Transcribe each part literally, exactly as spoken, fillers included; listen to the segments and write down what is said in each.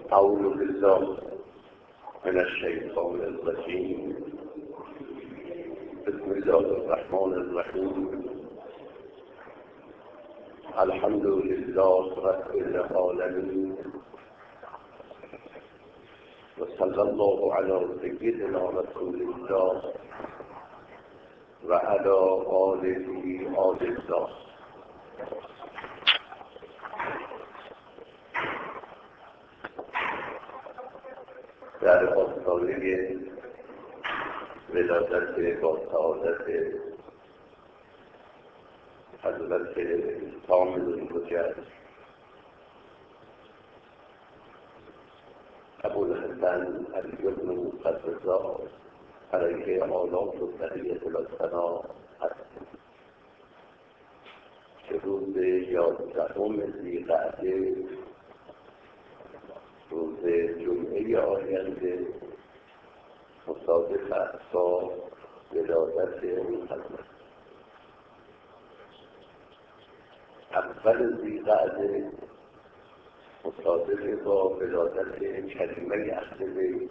أعوذ بالله من الشيطان الرجيم. بسم الله الرحمن الرحيم. الحمد لله رب العالمين، وصلى الله على سيدنا رسول الله وعلى آله آل الله. در آستانه ولادت با سعادت حضرت کامل الحجت ابوالحسن علی بن قدس‌الله علیه آلاف و بقیة الثنا هستیم که روز یازدهم ذی‌قعده، روز جمعه آینده مصادف است با ولادت این حضرت. اول ذی‌قعده مصادف با ولادت کریمه اهل بیت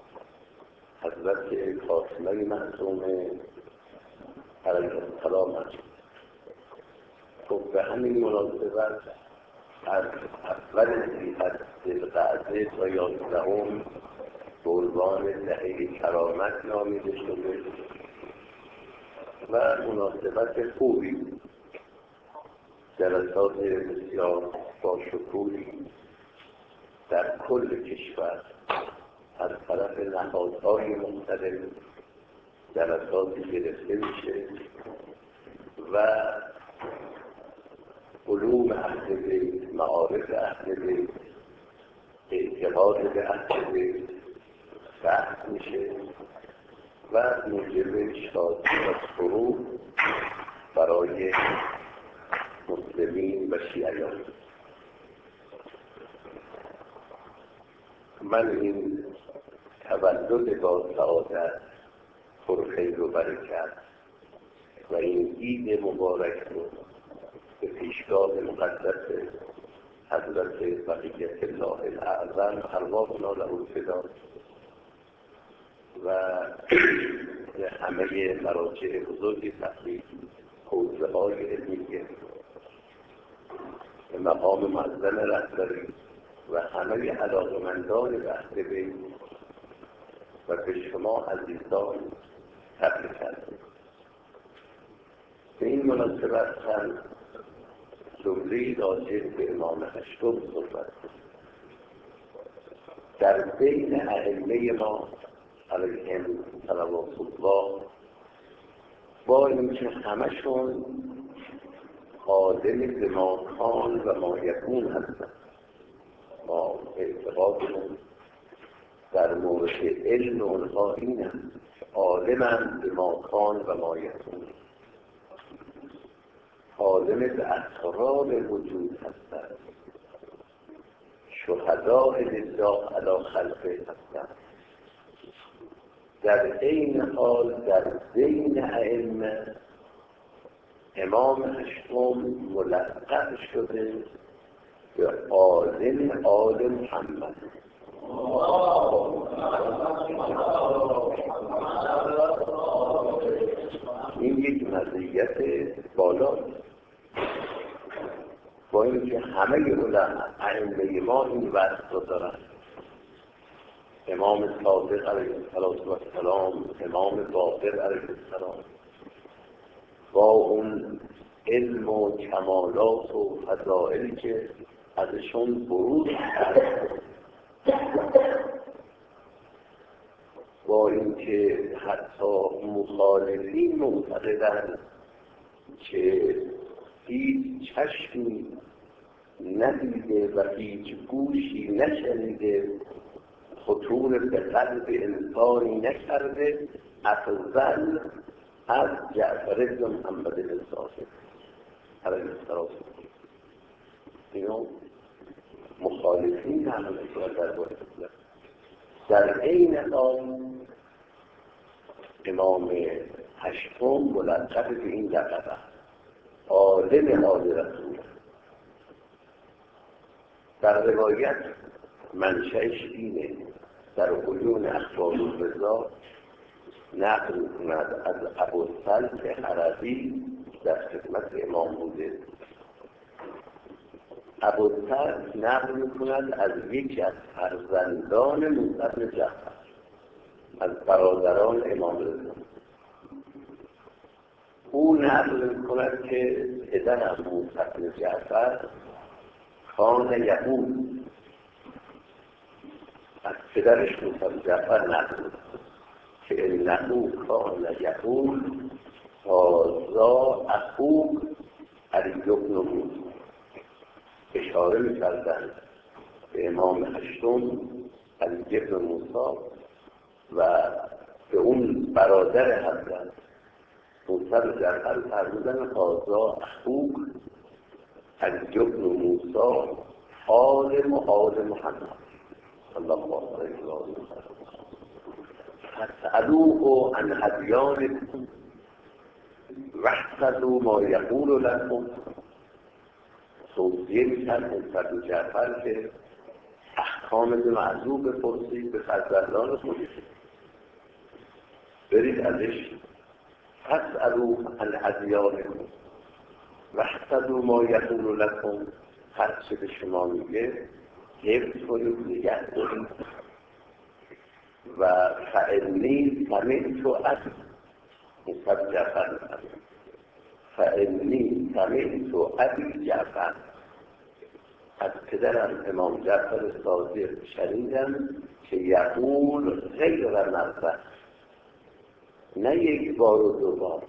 حضرت فاطمه معصومه علیه السلام است. خب به همین مناسبت از اول ذی‌قعده تا یازدهم به عنوان دهه کرامت نامیده شده و مناسبت خوبی، جلسات بسیار باشکوهی در کل کشور از طرف نهادهای مختلف جلساتی گرفته میشه و علوم اهل بیت، معارف اهل بیت، اعتقاد به اهل بیت بحث میشه و موجب شادی و سرور برای مسلمین و شیعیان. من این تولد با سعادت، پرخیر و برکت و این عید مبارک رو به پیشگاه مقدس حضرت بقیت الله الاعظم ارواحنا له الفدا و همه مراجع بزرگ تحقیق، حوزه‌های علمیه، مقام معظم رهبری و همه علاقه‌مندان به اهل بیت و به شما عزیزان تبریک هستم. به این مناسبت هم جمله‌ای راجع به امام هشتم صحبت در بین ائمه ما علیهم صلوات الله، با اینکه همشون عالم به ما کان و ما یکون هستند. ما اعتقادمون در مورد علم اونها این است، عالمند به ما کان و ما یکون، عالم به اسرار وجود هستند، شهداء لله علی خلقه هستند. در این حال در بین ائمه امام هشتم ملقب شده به عالم آل محمد. این یک مزیت بالاست، با اینکه همه علما ائمه ما این وصف رو دارن. امام صادق علیه السلام، امام باقر علیه السلام با اون علم و کمالات و فضائلی که ازشون بروز کرد، با اینکه حتی مخالفین معتقدند که هیچ چشمی ندیده و هیچ گوشی نشنیده، خطور به قلب انسانی نکرده افضل از جعفر بن محمد بن صادق علیه السلام. اینو مخالفین هم در باید در این حال امام هشتم ملقب به این لقب عالم آل رسول. در روایت منشأش اینه، در عیون اخبار الرضا نقل می‌کند از ابوالسلط عربی در خدمت امام بوده. ابوالسلط نقل می‌کند از یکی از فرزندان موسی بن جعفر، از برادران امام رضا. او نقل می‌کند که پدرم موسی بن جعفر کان یهود، از پدرش موسی بن جعفر نقل که انه کان یهود هذا اخوک علی بن موسی، اشاره می‌کردند به امام هشتم علی بن موسی و به اون برادر حضرت موسی بن جعفر فرمودن هذا اخوک علی بن موسی عالم آل محمد صلی الله علیه و سلم فاسألوه عن ادیانکم واحفظوا ما یقول لكم. توصیه می‌کرد موسی بن جعفر که احکام معذوب بپرسید به فرزندان خودش، برید ازش فاسألوه عن ادیانکم واحفظوا ما یقول لكم، هر چه به شما میگه حفظ کنید، نگه دارید. و فإنی سمعت از موسی بن جعفر فإنی سمعت ابی جعفر، از پدرم امام جعفر صادق شنیدم که یقول غیر مرة، نه یک بار و دو بار،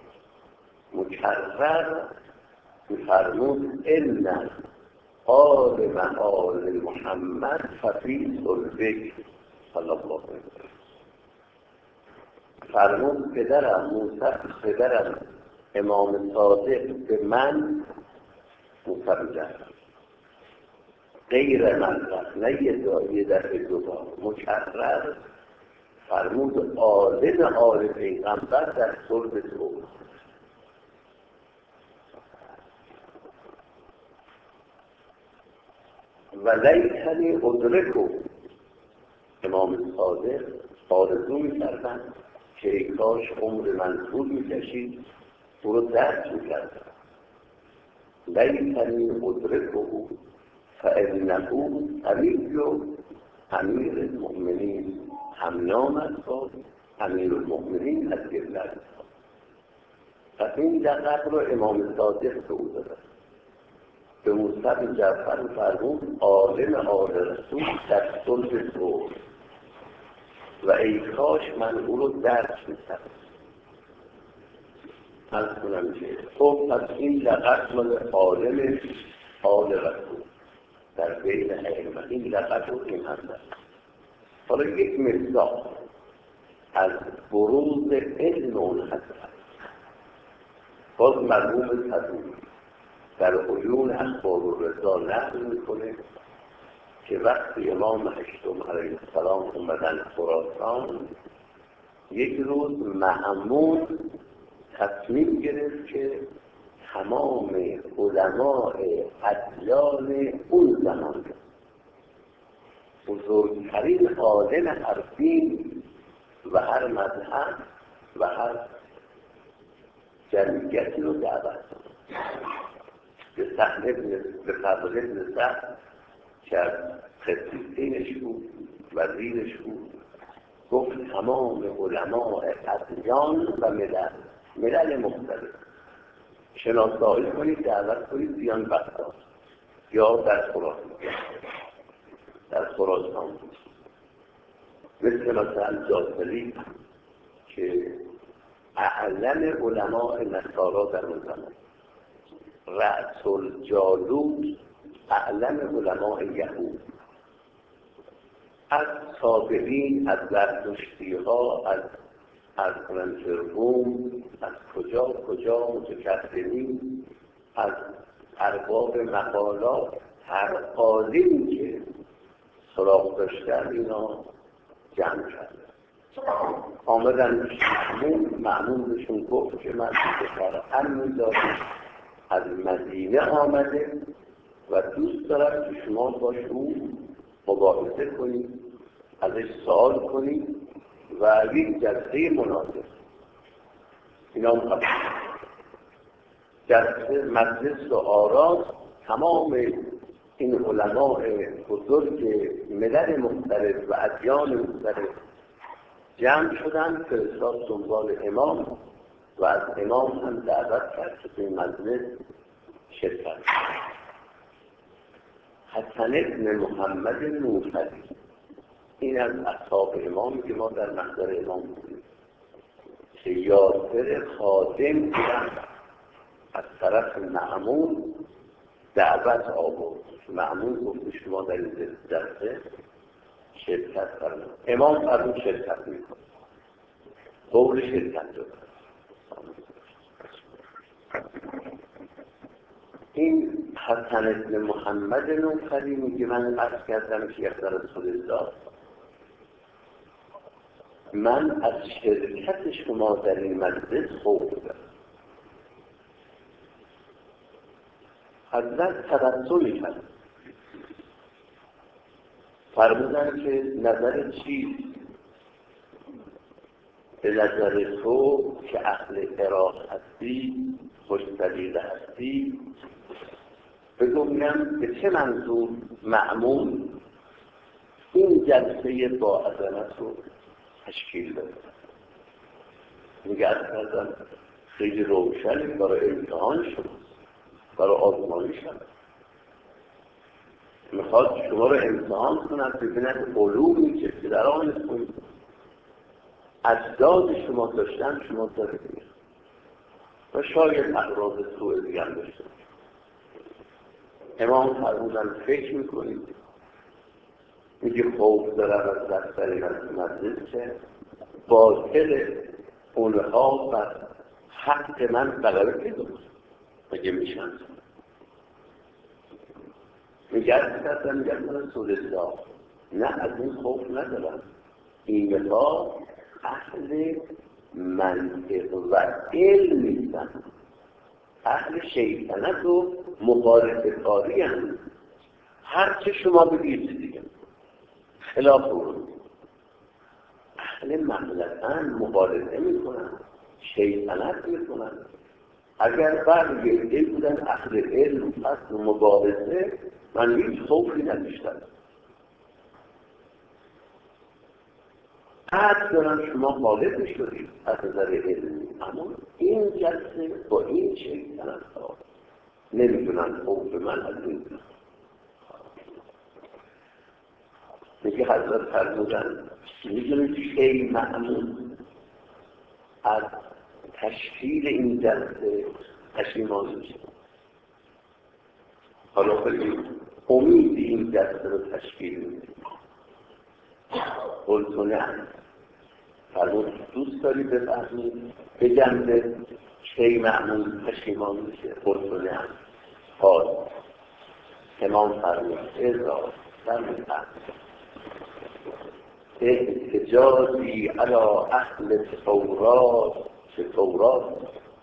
مکرر می‌فرمود ان آل آل محمد ففی صلبک صلی الله علیه و سلم. فرمود پدرم موسی، پدرم امام صادق به من موسی بن جعفر غیر مرة، نه یه دفعه دو بار، مکرر فرمود آل آل پیغمبر در صلب تو. و لیتنی ادرکو، امام صادق آرزو می‌کردن که ای کاش عمر من طول می‌کشید، تو رو درک می‌کردن. لیتنی ادرکو فانه علی امیر المؤمنین، هم نام است با امیر المؤمنین از گرلت. پس این لقب رو امام صادق به او داده. به موسی بن جعفر فرمود عالم آل رسول در صلب تو، و ای کاش من او رو درک می‌کردم. از کنم که خب پس این لقب مال عالم آل رسول در بین ائمه، این لقب رو این هم دارد. حالا یک مثال از بروز علم اون حضرت، باز مرحوم صدوق در عیون اخبار الرضا نقل میکنه که وقتی امام هشتم علیه السلام اومدن خراسان، یک روز مأمون تصمیم گرفت که تمام علماء ادیان اون زمان، بزرگترین عالم هر دین و هر مذهب و هر جمعیتی رو دعوت به صحنه به فضل ابن سعد که از قسیسینش بود، وزیرش بود، گفت تمام علماء ادیان و ملل ملل مختلف شناسایی کنید، دعوت کنید بیان بغداد یا در خراسان. در خراسان مثل مثلا جاذلی که اعلم علماء نصارا در اون زمان، رأس الجالوت اعلم علماء یهود، از صابرین، از زرتشتی ها، از از روم، از کجا کجا متکلمین، از ارباب مقالات، هر عالمی که سراغ داشتن اینا جمع کردن. آمدن مأمون، مأمون بهشون گفت که من بخار امنی دارم از مدینه آمده و دوست دارم که شما با شما مباحثه کنید، ازش سوال کنید و یک جلسه مناظره. اینا هم جلسه مجلس و آراء تمام این علماء بزرگ ملل مختلف و ادیان مختلف جمع شدن فرستاد دنبال امام و از امام هم دعوت کرد که به مجلس شرکت. حسن بن محمد نوفلی این از اصحاب امامی که ما در محضر امام بودیم که یاسر خادم بودن از طرف مأمون دعوت آورد. مأمون گفت شما در این جلسه شرکت فرمایید. امام از اون شرکت میکنه، قول شرکت داد. این حسن بن محمد نوفلی میگه من عرض کردم که یک رسول الله من از شرکت شما در این مجلس خوف دارم. حضرت تبسمی کرد، فرمودن که نظر چیست؟ به نظر تو که اهل عراق هستی، خوش سلیقه هستی، بگویم به چه منظور مأمون این جلسه با عظمت رو تشکیل بده. میگه از کردن خیلی روشنی برای امتحان شد، برای آزمایش شد. میخواد شما رو امتحان کنند ببیند علومی که در آنتون اجداد شما داشتن شما دارید و شاید اغراض سوء دیگر داشتن. امام فرمودن فکر میکنید؟ میگه خوف دارم از دستر مجلس که باطل اونها بر حق من غلبه پیدا کنه. مگه میشن؟ میگه کردن میگه رسول الله نه از این خوف ندارم، این ها اهل منطق و علم نیستن، اهل شیطنت و مبارزه کاری هم. هر چه شما بگید دیگه خلاف اون. اهل مغلطن مبارزه میکنن، شیطنت میکنن. اگر برگرده بودن اهل علم فصل مبارزه من هیچ خوفی نداشتم. حد دارم شما غالب میشدید از نظر علمی، اما این جلسه با این شیطنت ها نمیدونن خوف من از این. میگه حضرت فرمودن میدونید که مأمون از تشکیل این جلسه پشیمان میشه. حالا خیلی امید این جلسه رو تشکیل میده. قلتو نه فرمود دوست داری بفهمید بگم به کی مأمون پشیمان میشه؟ قلتو نه حال امام فرمود ازا فرمود احتجاجی علی اهل تورات به تورات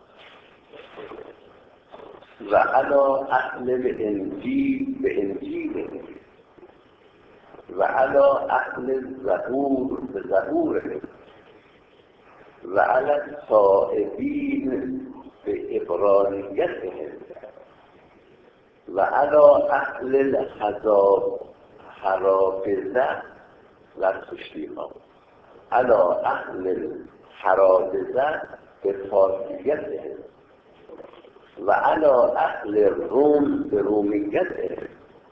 و علی اهل انجیل به انجیل و علی اهل زبور به زبور و علی الصائبین به اقرانیتهم و علی اهل الحذاب حرافظه و تشریحا علی اهل حرافظه به فارسیتهم و علی اهل روم به رومیتهم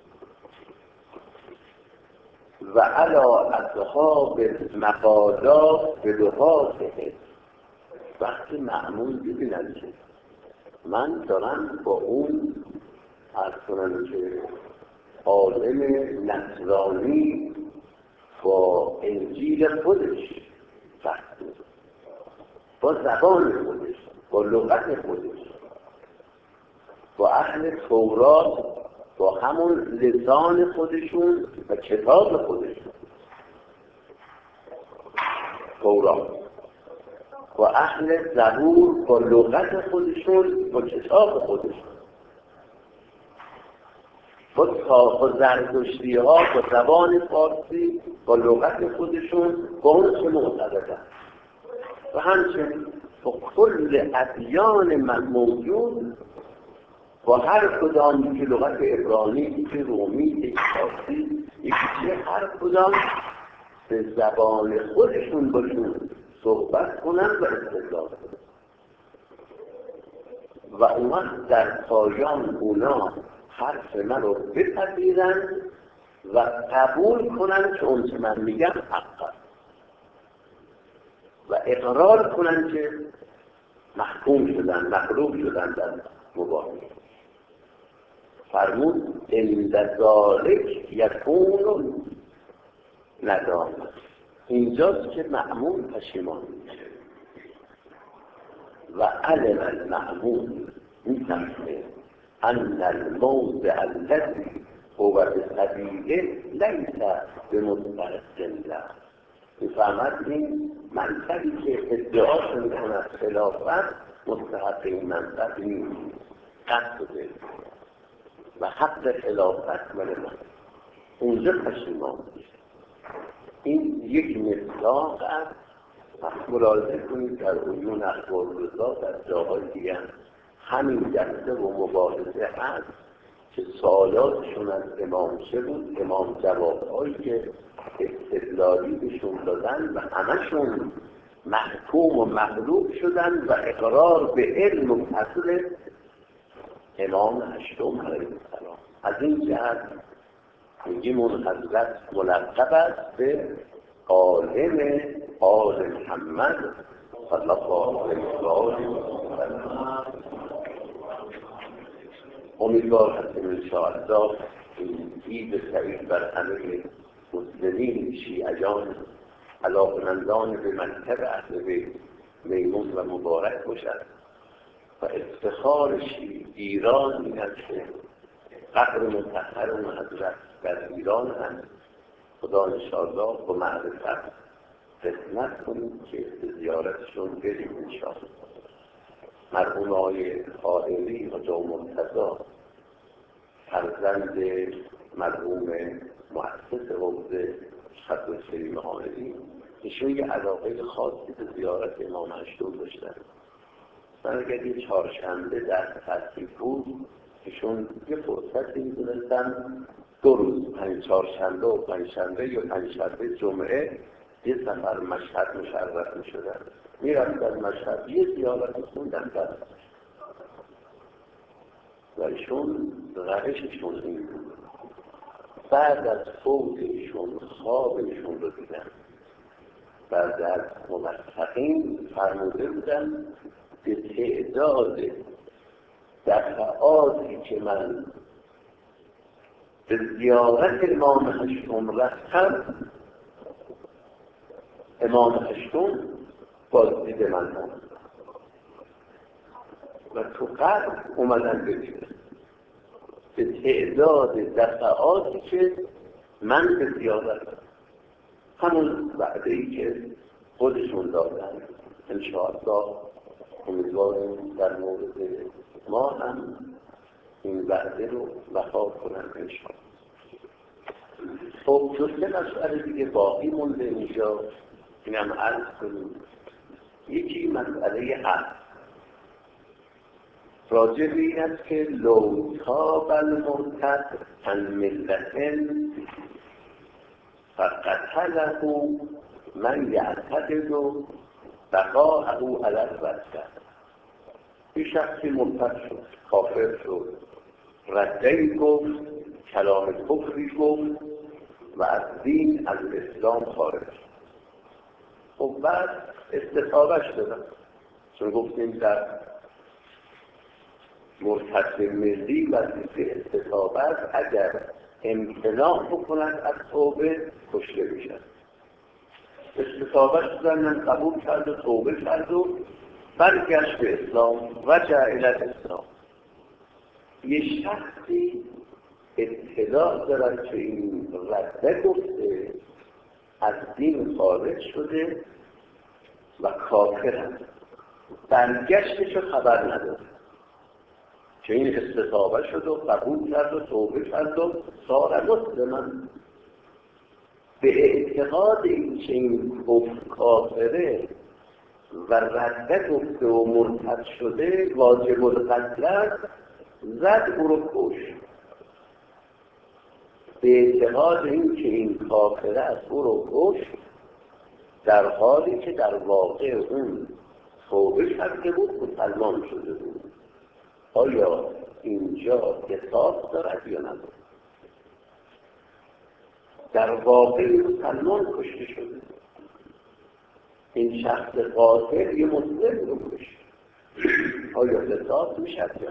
و علی اصحاب مقالات به لغاتهم. وقتی مأمون ببینن که من دارم با اون عرض کنم که عالم نصرانی با انجیل خودش بحث می‌کنه، با زبان خودش، با لغت خودش، با اهل تورات با همون لسان خودشون و کتاب خودشون تورات، با اهل زبور با لغت خودشون با کتاب خودشون، با زرتشتی ها با زبان فارسی با لغت خودشون با اون چه معتقدن و همچنین با کل ادیان موجود با هر کدام که لغت عبرانی، یکی رومی، یکی فارسی، یکی هر کدام به زبان خودشون باشون صحبت کنن و استدلال کنن و اون وقت در پایان اونا حرف من رو بپذیرن و قبول کنن که اون که من میگم حق است و اقرار کنن که محکوم شدن، مغلوب شدن در مبارزه. فرمود عند ذالک یکون ندامت. اینجاست که مأمون پشیمان میشه و علم المأمون میفهمه ان الموضع الذي هو بسبیله لیس بمستحق له. میفهمد این منصبی که ادعا میکند خلافت مستحق این منصب نیست، قصد دل و حق خلافت من من اونجا پشیمان میشه. این یک مصداق است. ملاحظه کنید در عیون اخبار رضا در جاهای دیگر همین جلسه و مباحثه هست که سوالاتشون از امام چه بود، امام جوابهایی که استدلالی بهشون دادن و همشون محکوم و مغلوب شدن و اقرار به علم و فضل امام هشتم علیه السلام. از این جهت میگیم اون حضرت ملقب است به عالم آل محمد صلی الله علیه و سلم. امیدوار هستیم انشاءالله این عید سعید بر همه مسلمین، شیعیان، علاقمندان به مکتب اهل بیت میمون و مبارک باشد و افتخار ایران این است که قبر مطهر اون حضرت در ایران هم خدا انشاءالله با معرفت قسمت کنیم که به زیارتشون بریم انشاءالله. مرحوم آقای قائلی حاجی مرتضی فرزند مرحوم مؤسس حوزه خط سلیم قائلی ایشون یه علاقه خاصی به زیارت امام هشتم داشتن. من اگر یه چهارشنبه در تعطیل بود ایشون یه فرصتی می‌دونستن دو روز، پنج چهارشنبه و پنجشنبه یا پنجشنبه جمعه یه سفر مشهد مشرف می‌شدن، می‌رفتن مشهد یه زیارت خوندن در و ایشون روششون این بود. بعد از فوت ایشون خواب ایشون رو دیدن، بعد از ممسقین فرموده بودن به تعداد دفعاتی که من به زیارت امام هشتم رفتم امام هشتم بازدید من هم و تو قبل اومدن ببینن به تعداد دفعاتی که من به زیارت همون وعده ای که خودشون دادن انشاءالله امیدواریم در مورد ما هم این وعده رو وفا کنن انشاءالله. خب جز یه مسئله دیگه باقی مونده اینجا اینم عرض کنیم. یکی مسئله حق راجع به این است که لو تاب المرتد عن ملة فقتله من یعتقد بقاءه علی الردة. این شخصی مرتد شد، کافر شد، رده‌ای گفت، کلام کفری گفت و از دین از اسلام خارج شد. خب بعد استتابهش دادن، چون گفتیم در مرتد ملی وظیفه استتابه است، اگر امتناع بکند از توبه کشته میشد. استتابهش دادن، من قبول کرد و توبه کرد و برگشت به اسلام، رجع الی الاسلام. یه شخصی اطلاع دارد که این رده گفته از دین خارج شده و کافر هست، برگشتش رو خبر نداره. که این استتابه شد و قبول کرد و توبه کرد و سار مسلما. به اعتقاد این که این کفر کافره و رده گفته و مرتد شده واجب القتل است، زد او رو کشت. به اعتقاد این که این کافره است او رو کشت، در حالی که در واقع اون توبه کرده بود، مسلمان شده بود. آیا اینجا قصاص دارد یا ندارد؟ در واقع مسلمان کشته شده. این شخص قاتل یه مسلم رو کشت. آیا قصاص میشد یا؟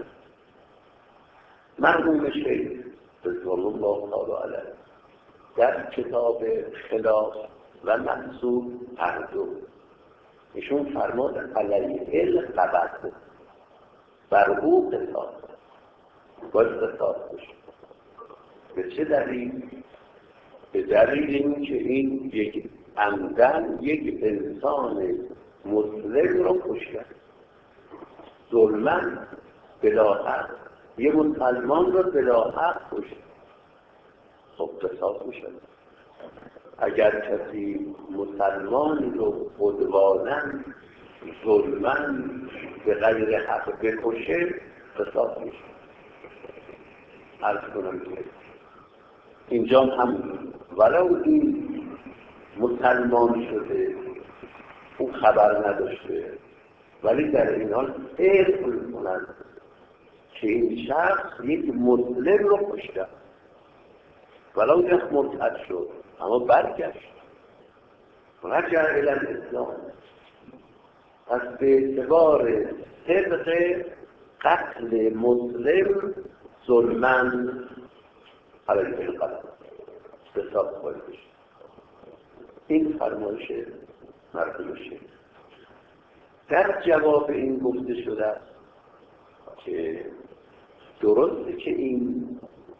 مرحوم شیخ رضوان الله تعالی علیه در کتاب خلاف و محصول هر دو ایشون فرمود علیه القبض، بر او قصاص باید قصاص بشه. به چه دلیل؟ به دلیل این که این یک عمدن یک انسان مسلم رو کشته، ظلماً بلا حق یه مسلمان رو بلا حق کشته. خب قصاص میشه. اگر کسی مسلمان رو عدواناً ظلماً به غیر حق بکشه، قصاص میشه. عرض کنم که اینجا هم ولو این مسلمان شده او خبر نداشته، ولی در این حال علم کنند که این شخص یک مسلم رو کشته، ولو یک مرتد شد اما برگشت رجع الی الاسلام. پس به اعتبار طبق قتل مسلم ظلماً علیه القتل قصاص باید بشه. این فرمایش مرحوم شیخ. در جواب این گفته شده است که درسته که این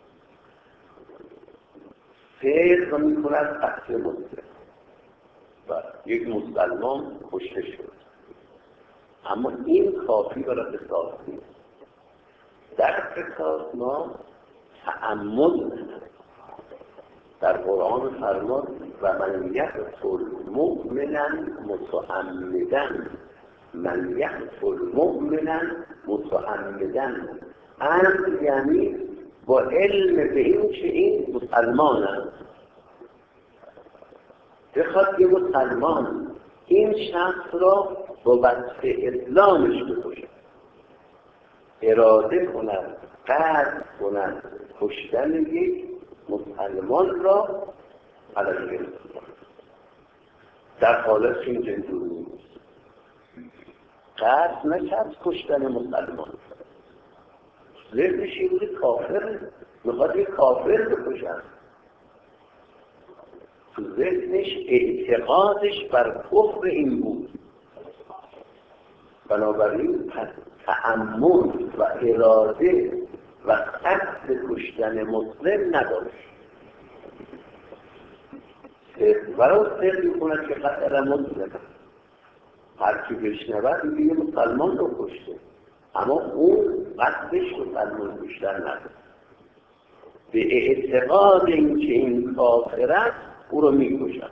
فرق می کند قتل مسلم و یک مسلمان کشته شد، اما این کافی برای قصاص نیست. در قصاص ما تعمد در قرآن فرمود و من یقتل مؤمنا متعمدا، من یقتل مؤمنا متعمدا، امر یعنی با علم به این که این مسلمان است، بخواد یه مسلمان این شخص را با وصف اسلامش بکشه، اراده کند، قصد کند کشتن یک مسلمان را علیه الاسلام، در حالت که اینجا اینجور نیست. قصد نکرد کشتن مسلمان، ذهنش این بود کافر، میخواد یک کافر بکشن، تو ذهنش اعتقادش بر کفر این بود. بنابراین تعمد و اراده و قصد کشتن مسلم نداشت. برای صرف میکند که قتل مسلم، هر کی بشنود میگه یه مسلمان رو کشته، اما اون قصدش مسلمان کشتن نداشت. به اعتقاد این که این کافر است او رو میکشن.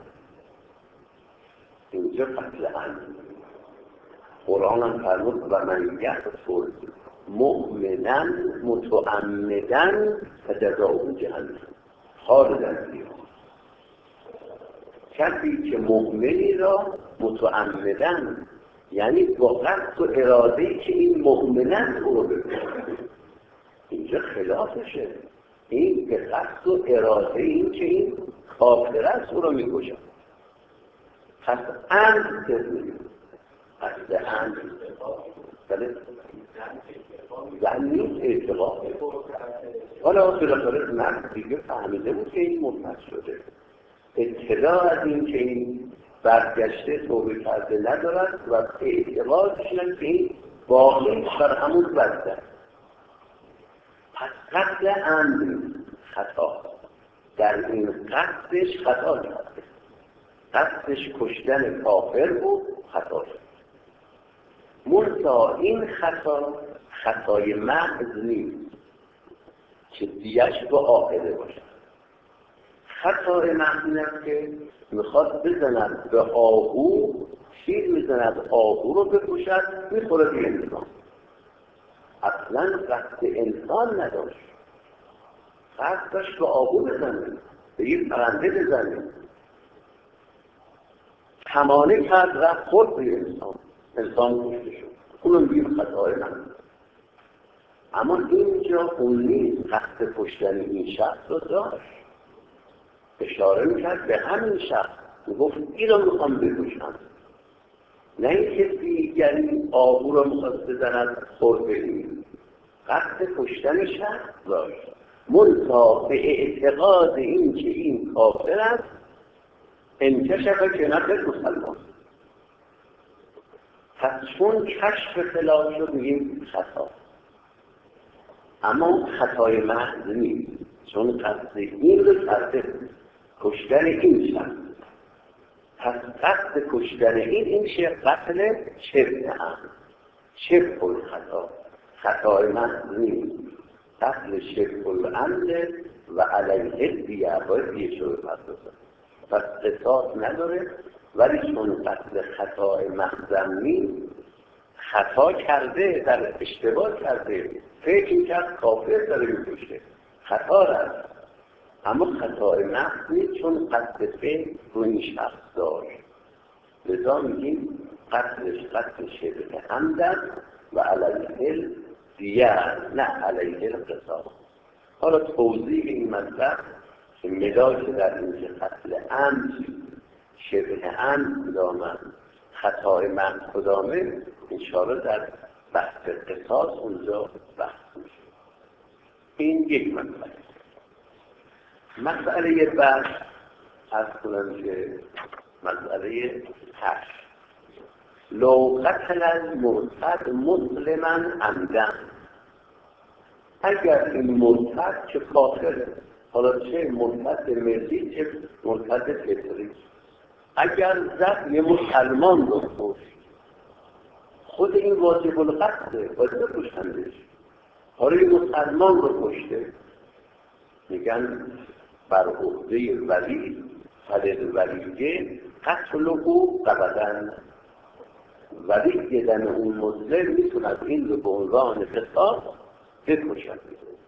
اینجا قتل عمد. قرآن هم فرمود و من یقتل مؤمنا متعمدا فجزاؤه جهنم خالدا فیها. کسی که مؤمنی را متعمدا، یعنی با قصد و اراده‌ای که این مؤمنان او رو بکشه، اینجا خلافشه. این به قصد و اراده این که این کافر است او رو میکشه. پس عمد تزمید قصد عمد بله زن نیست اعتقاد. حالا بالاخره مرد دیگه فهمیده بود که این مرتد شده، اطلاع از این که این برگشته توبه کرده ندارد و اعتقادش که این باقی بر همون بسته. پس قتل عمد خطا، در این قصدش خطا کرده، قصدش کشتن کافر بود، خطا شد. منتها این خطا خطای محض نیست که دیش با عاقله باشد. خطای محض این است که میخواد بزند به آهو، شیر میزند آهو رو بکشد، میخوره به انسان. اصلا قصد انسان نداشت، قصد داشت به آهو بزنه، به یک پرنده بزنه. کمانه کرد رفت خورد به انسان، انسان کشته شد. اونو میگیم خطای محض. اما اینجا اون نیست، قصد کشتن این شخص رو داشت، اشاره میکرد به همین شخص، میگفت این رو میخوام بکشم، نه اینکه دیگری آهو رو میخواست بزند خورد بدیم. قصد کشتن شخص داشت، منتها به اعتقاد این که این کافر است انکشف که نفر مسلمان. پس چون کشف خلاف شد میگیم خطا، اما خطای محض نیست، چون قصد این رو کرده کشتن این شخص. پس قصد کشتن این این شه قتل شبه هم شبه الخطا، خطای محض نیست، قتل شبه العمد و علیه دیه باید دیه شده پس پس قصاص نداره. ولی چون قتل خطای محض نیست، خطا کرده، در اشتباه کرده، فکر کرد کافر داره میکشه، خطا رفت، اما خطای محض نیست چون قصد فکر رو این شخص داشت. لذا میگیم قتلش قتل شبه عمد و علیه دیه، نه علیه القصاص. حالا توضیح این مطلب که مدار که در اینجا قتل عمد شبه عمد کدامه، خطای محض کدامه، انشاءالله در بحث قصاص اونجا بحث میشه. این یک مسئله. مسئله بحث از کنم که مسئله هشت، لو قتل المرتد مسلما عمدا، اگر این مرتد که کافره، حالا چه مرتد ملی چه مرتد فطری، اگر زد یه مسلمان رو کشت، خود این واجب القتله، باید بکشندش. حالا یه مسلمان رو کشته، میگن بر عهده ولی فلل ولیه قتل او قبدن، ولی دیدن اون مظلم میتوند این رو به عنوان قصاص بکشد.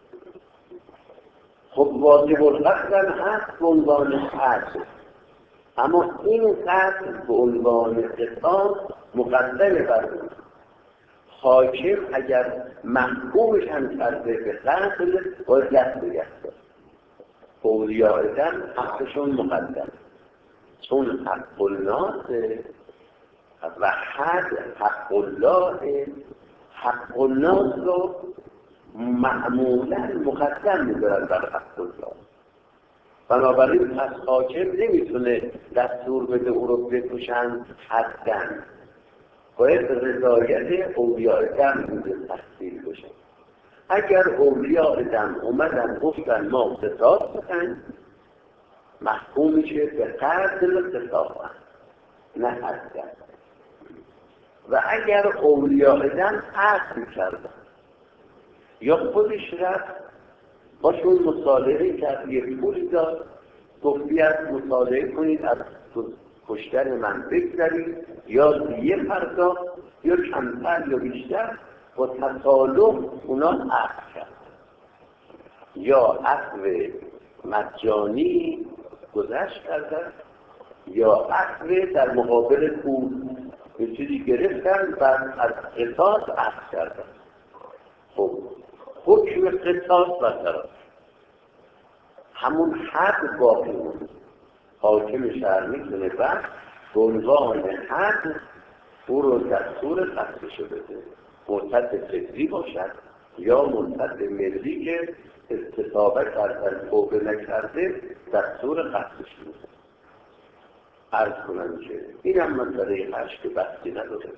خب واجب القتل هست به عنوان قتل، اما این قتل به عنوان قصاص مقدم بر اون. حاکم اگر محکومش هم کرده به قتل باید دست نگه داشت. اولیاء دم حقشون مقدم، چون حق الناس و حد حق الله، حق الناس رو معمولا مقدم می‌دارن بر حق الله. بنابراین پس حاکم نمیتونه دستور بده او رو بکشن حداً، باید رضایت اولیاء دم بوده تحصیل بشه. اگر اولیاء دم اومدن گفتن ما قصاص بکنیم، محکوم میشه به قتل قصاص، نه حداً. و اگر اولیاء دم عقل کردن یا خودش رفت باشون مصالحه کرد، یک پولی داد، گفت بیاد مصالحه کنید از کشتن من بگذارید، یا دیه پرداخت یا کمتر یا بیشتر، با تصالح اونا عقل کرد، یا عقل مجانی گذشت کردن، یا عقل در مقابل پول یه چیزی گرفتن و از قصاص عقل کردن. خب حکم قصاص برقرار، همون حد باقی مونده. حاکم شهر میتونه بعد به عنوان حد او رو دستور قتلش بده، مرتد فطری باشد یا مرتد ملی که استطابه کردن توبه نکرده دستور قتلش بده. عرض کنم که این هم مسئله هشت که بحثی نداره.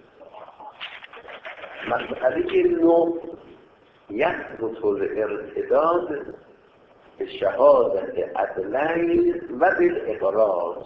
مسئله نو یثبت الارتداد به شهادت عدلین و بالاقرار.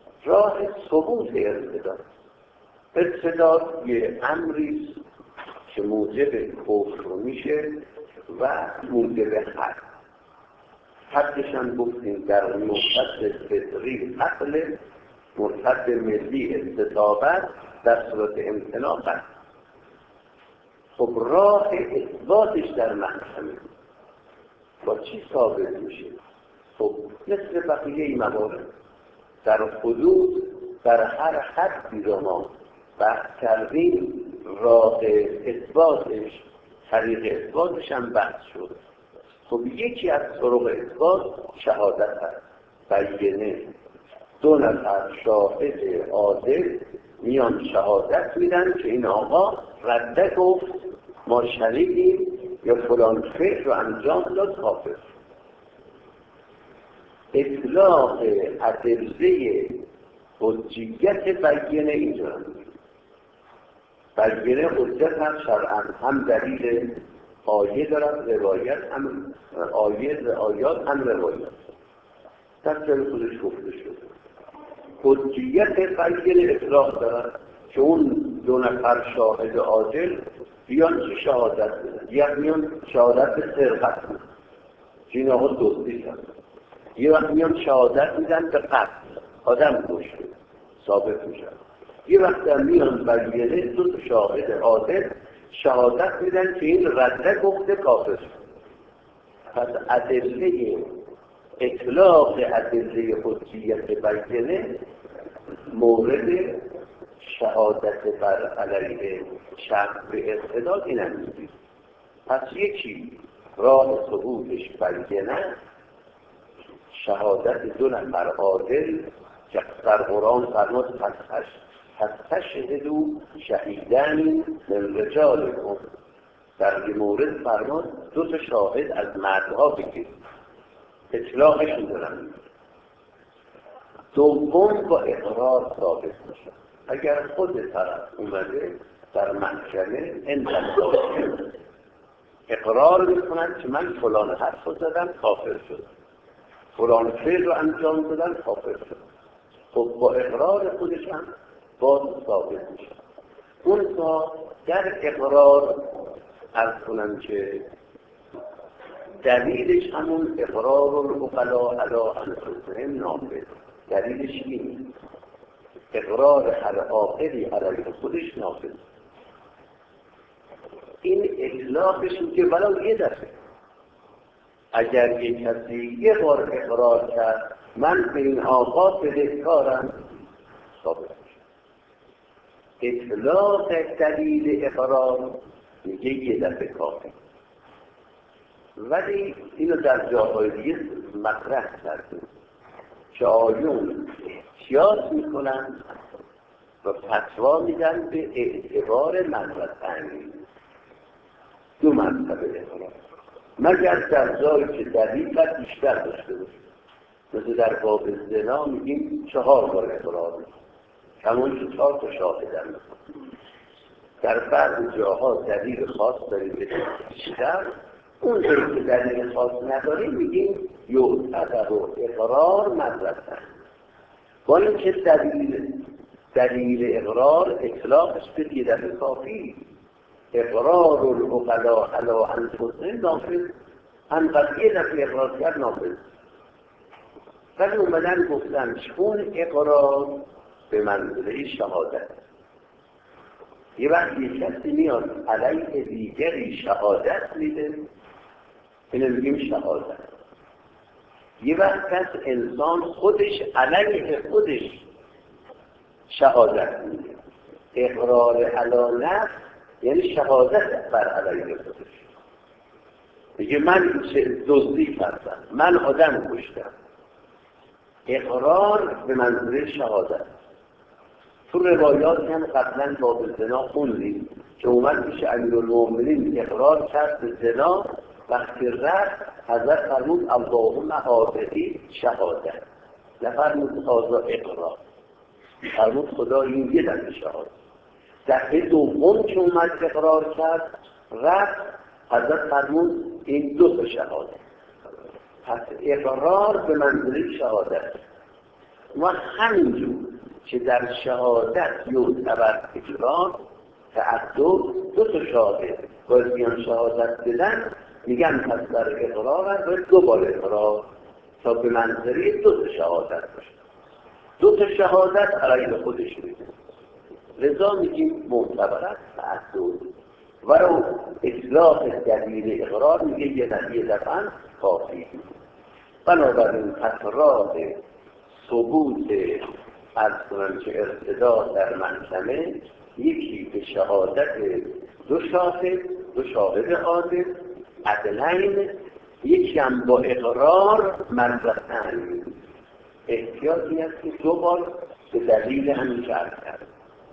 راه ثبوت ارتداد، ارتداد یه امری که موجب کفر میشه و موجب حد. حدش هم گفتیم در مرتد فطری قتل، مرتد ملی استطابت، در صورت امتناع قتل. خب راه اثباتش در محکمه با چی ثابت میشه؟ خب مثل بقیه موارد در حدود در هر حدی را ما بحث کردیم، راه اثباتش، طریق اثباتش هم بحث شد. خب یکی از طرق اثبات شهادت هست، بینه. دو نفر شاهد عادل میان شهادت میدن که این آقا رده گفت ما شنیدیم یا فلان فعل رو انجام داد کافر. اطلاق ادله حجیت بینه اینجا بینه حجت هم شرعاً هم دلیل آیه دارد، روایت هم آیه آیات هم روایت در جای خودش گفته شد. حجیت بینه اطلاق دارد که اون دو نفر شاهد عادل بیان چه شهادت بدن، یک میان شهادت به سرقت بدن که این آقا دزدی کرد، یه وقت میان شهادت میدن به قتل، آدم کشته ثابت میشن، یه وقت هم میان بینه دو تا شاهد عادل شهادت میدن که این رده گفته کافر. پس ادله اطلاق ادله حجیت بینه مورد شهادت بر علیه شخص به ارتداد این هم میدید. پس یکی راه ثبوتش بینه شهادت دو نفر عادل که در قرآن فرمود پس تشهدوا شهیدان من رجالکم، در این مورد فرمود دو تا شاهد از مردها بگید، اطلاقشون دارن. دوم با اقرار ثابت میشه. اگر خود طرف اومده در محکمه انتظار اقرار میکنن که من فلان حرف رو زدم کافر شد، فلان فعل رو انجام دادم کافر شد، خب با اقرار خودش هم باز ثابت میشه. اون تا در اقرار عرض کنم که دلیلش همون اقرار العقلا علی انفسهم نافذ، دلیلش این اقرار هر عاقلی علیه خودش نافذ. این اطلاقشون که ولو یه دفعه اگر یک کسی یه بار اقرار کرد من به این آقا بدهکارم ثابت میشه. اطلاق دلیل اقرار میگه یه دفعه کافی، ولی اینو در جاهای دیگه مطرح کردیم که آیون احتیاط میکنن و فتوا میدن به اعتبار مرتبه‌اند، دو مرتبه اقرار، مگر در جایی که دلیل بیشتر داشته باشه. مثل در باب زنا میگیم چهار بار اقرار میکنه، همون که چهار تا شاهدن. در بعض جاها دلیل خاص داریم به بیشتر، اون جایی که دلیل خاص نداریم میگیم یعتبر و اقرار مدرسه. با اینکه دلیل دلیل اقرار اطلاقش به یه دفعه کافی، اقرار العقلا علی انفسهم نافذ، انقدر یه دفعه اقرار کرد نافذ. ولی اومدن گفتن چون اقرار به منزله شهادت، یه وقت یک کسی میاد علیه دیگری شهادت میده، اینو میگیم شهادت. یه وقت کس انسان خودش علیه خودش شهادت میده. اقرار علی نفس یعنی شهادت بر علیه خودش، میگه من دزدی کردم، من آدم کشتم. اقرار به منزله شهادت. تو روایات هم قبلا باب زنا خوندیم که اومد میشه امیرالمومنین اقرار کرد به زنا، وقتی رفت حضرت فرمود اللهم هذه شهادت، نفرمود هذا اقرار، فرمود خدا این یه دفعه شهادت. دفعه دوم که اومد اقرار کرد رفت حضرت فرمود این دو تا شهادت. پس اقرار به منزله شهادت. و همینجور که در شهادت یعتبر اقرار، تعدد دو تا شاهد بازیان شهادت بدن، میگن پس در اقرار باید دو بار اقرار تا به منظره دو تا شهادت باشه. دو تا شهادت علیه خودش میده، لذا میگیم معتبر است تعدد. ولو اطلاق دلیل اقرار میگه یه دلیل یه دفعه کافی. بنابراین پس راه ثبوت از که ارتداد در محکمه یکی به شهادت دو شاهد دو شاهد عادل عدلین، یکی هم با اقرار مرتين. احتیاطی است که دو بار به دلیل همین شرط کرد.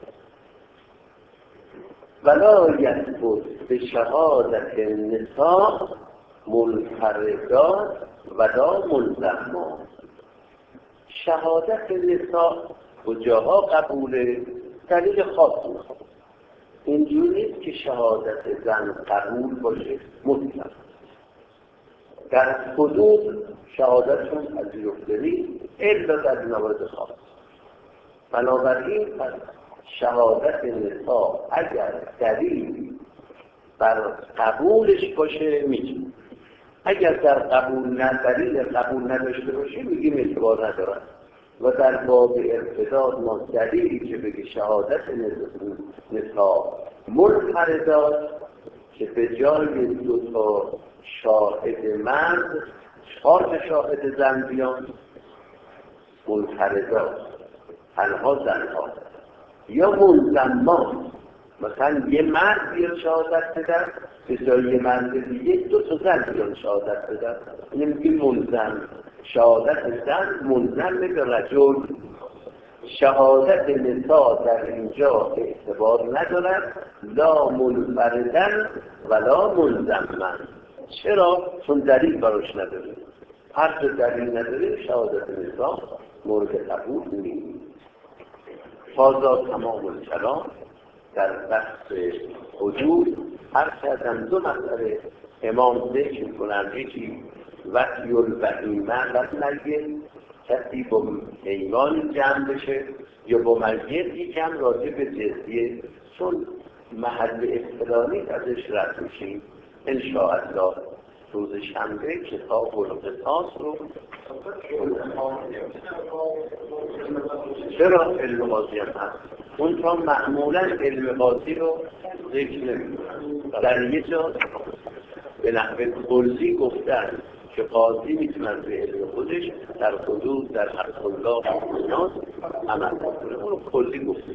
ولا یثبت به شهادت النساء منفردات ولا ملزمات. شهادت نساء کجاها قبوله؟ دلیل خاص نیست. اینجوری نیست که شهادت زن قبول باشه مطلق. در حدود شهادتشون پذیرفته نیست الا در موارد خاص. بنابراین پس شهادت نساء اگر دلیل بر قبولش باشه میتونه، اگر در قبول ندلیل قبول نداشته باشه میگیم اعتبار ندارد. و در باب ارتداد ما دلیلی که بگه شهادت نساء منفردات که به جای دو تا شاهد مرد چهار تا شاهد زن بیان، منفردات تنها زنها، یا ملزمات مثلا یه مرد بیان شهادت بدن به جای یه مرد دیگه دو تا زن بیان شهادت بدن، نمیگیم ملزم. شهادت زن ملزم به رجل. شهادت نساء در اینجا اعتبار ندارد، لا منفردن ولا ملزمن. چرا؟ چون دلیل براش نداره. هر چه دلیل نداره شهادت نساء مورد قبول نیست. فاضا تمام الکلام در بحث حدود. هر کردن دو مسئله امام ذکر کنند، یکی وقتی البهیمه وقتی کسی با حیوان جمع بشه یا با میت یکم راجع به جزیه، چون محل اصطلاحی ازش رد میشیم. انشاءالله روز شنبه کتاب القصاص رو چرا علم قاضی هم هست؟ اون تا معمولا علم قاضی رو ذکر نمی‌کنن. در یه جا به نحو کلی گفتن که قاضی میتونن به علم خودش در حدود در حق الله و عمل کنه. اون کلی گفتن.